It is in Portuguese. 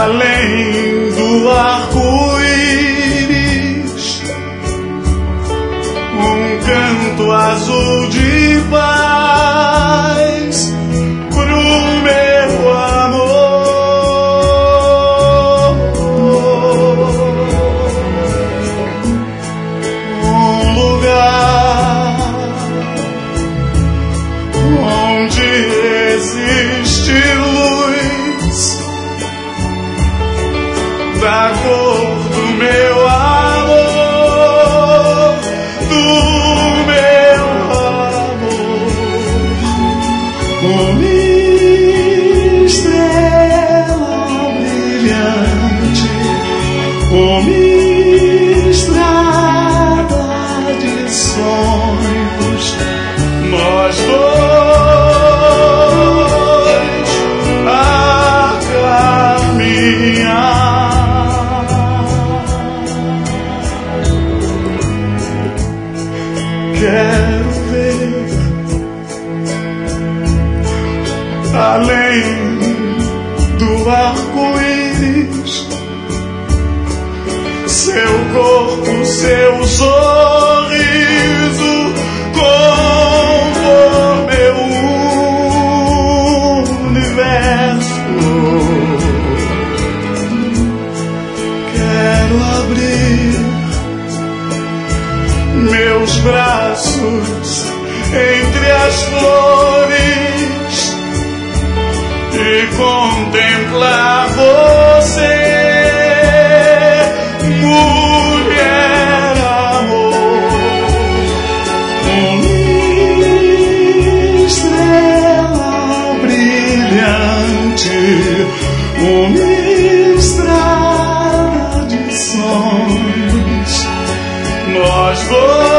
além do arco-íris, um canto azul de paz pro meu amor, um lugar onde existe luz da cor do meu amor, do meu amor, uma estrela brilhante, uma estrada de sonhos, nós dois a caminhar. Quero ver além do arco-íris, seu corpo, seu sorriso, compor meu universo. Quero abrir meus braços entre as flores e contemplar você, mulher amor, uma estrela brilhante, uma estrada de sonhos, nós dois